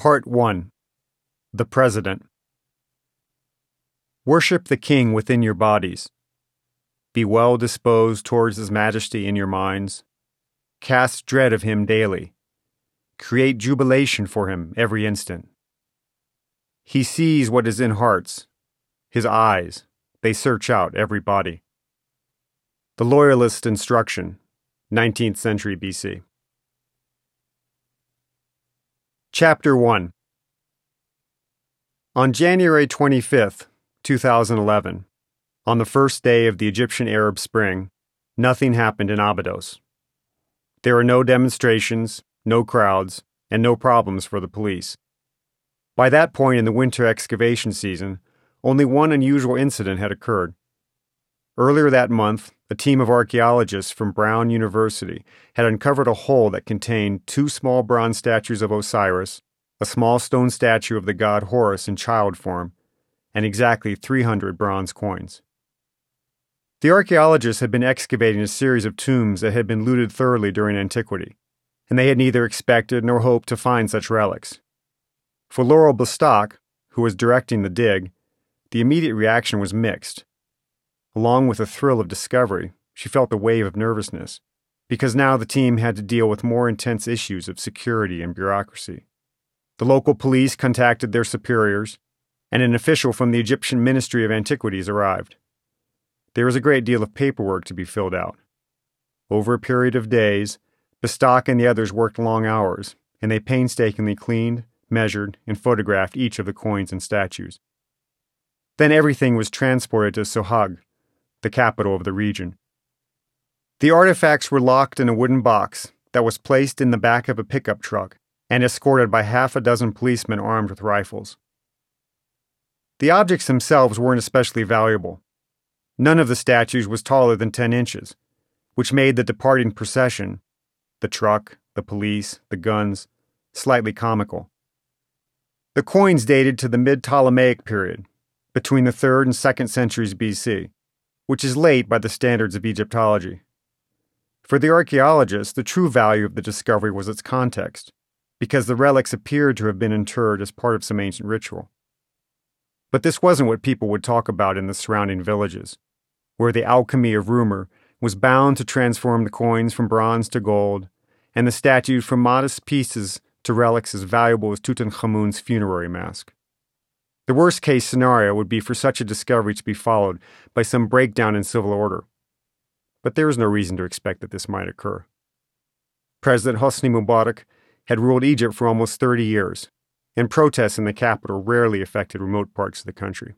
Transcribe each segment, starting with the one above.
Part 1. The President. Worship the King within your bodies. Be well disposed towards His Majesty in your minds. Cast dread of Him daily. Create jubilation for Him every instant. He sees what is in hearts. His eyes, they search out every body. The Loyalist Instruction, 19th century BC. Chapter 1. On January 25th, 2011, on the first day of the Egyptian Arab Spring, nothing happened in Abydos. There were no demonstrations, no crowds, and no problems for the police. By that point in the winter excavation season, only one unusual incident had occurred. Earlier that month, a team of archaeologists from Brown University had uncovered a hole that contained 2 small bronze statues of Osiris, a small stone statue of the god Horus in child form, and exactly 300 bronze coins. The archaeologists had been excavating a series of tombs that had been looted thoroughly during antiquity, and they had neither expected nor hoped to find such relics. For Laurel Bostock, who was directing the dig, the immediate reaction was mixed. Along with a thrill of discovery, she felt a wave of nervousness, because now the team had to deal with more intense issues of security and bureaucracy. The local police contacted their superiors, and an official from the Egyptian Ministry of Antiquities arrived. There was a great deal of paperwork to be filled out. Over a period of days, Bostock and the others worked long hours, and they painstakingly cleaned, measured, and photographed each of the coins and statues. Then everything was transported to Sohag, the capital of the region. The artifacts were locked in a wooden box that was placed in the back of a pickup truck and escorted by half a dozen policemen armed with rifles. The objects themselves weren't especially valuable. None of the statues was taller than 10 inches, which made the departing procession, the truck, the police, the guns, slightly comical. The coins dated to the mid-Ptolemaic period, between the 3rd and 2nd centuries BC, which is late by the standards of Egyptology. For the archaeologists, the true value of the discovery was its context, because the relics appeared to have been interred as part of some ancient ritual. But this wasn't what people would talk about in the surrounding villages, where the alchemy of rumor was bound to transform the coins from bronze to gold, and the statues from modest pieces to relics as valuable as Tutankhamun's funerary mask. The worst-case scenario would be for such a discovery to be followed by some breakdown in civil order. But there was no reason to expect that this might occur. President Hosni Mubarak had ruled Egypt for almost 30 years, and protests in the capital rarely affected remote parts of the country.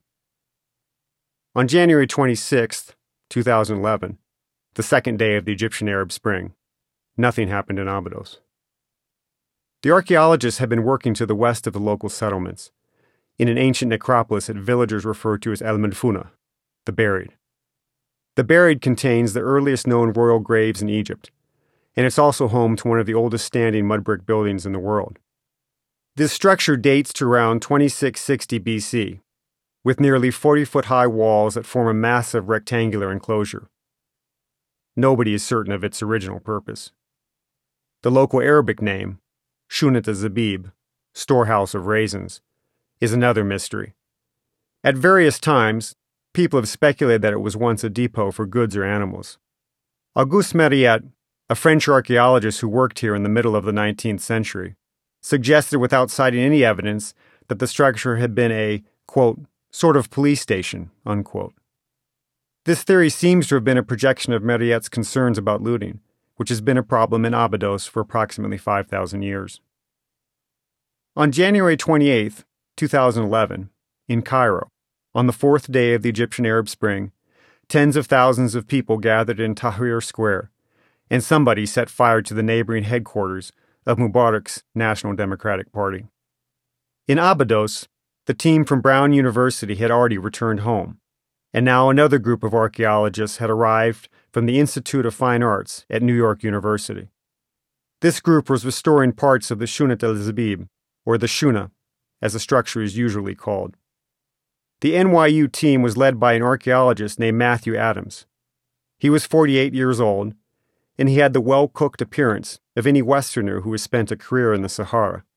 On January 26, 2011, the second day of the Egyptian Arab Spring, nothing happened in Abydos. The archaeologists had been working to the west of the local settlements, in an ancient necropolis that villagers refer to as El Medfuna, the Buried. The Buried contains the earliest known royal graves in Egypt, and it's also home to one of the oldest standing mud brick buildings in the world. This structure dates to around 2660 BC, with nearly 40-foot-high walls that form a massive rectangular enclosure. Nobody is certain of its original purpose. The local Arabic name, Shunat al-Zabib, storehouse of raisins, is another mystery. At various times, people have speculated that it was once a depot for goods or animals. Auguste Mariette, a French archaeologist who worked here in the middle of the 19th century, suggested without citing any evidence that the structure had been a, quote, sort of police station, unquote. This theory seems to have been a projection of Mariette's concerns about looting, which has been a problem in Abydos for approximately 5,000 years. On January 28, 2011, in Cairo, on the 4th day of the Egyptian Arab Spring, tens of thousands of people gathered in Tahrir Square, and somebody set fire to the neighboring headquarters of Mubarak's National Democratic Party. In Abydos, the team from Brown University had already returned home, and now another group of archaeologists had arrived from the Institute of Fine Arts at New York University. This group was restoring parts of the Shunat al-Zabib, or the Shuna, as the structure is usually called. The NYU team was led by an archaeologist named Matthew Adams. He was 48 years old, and he had the well-cooked appearance of any Westerner who has spent a career in the Sahara.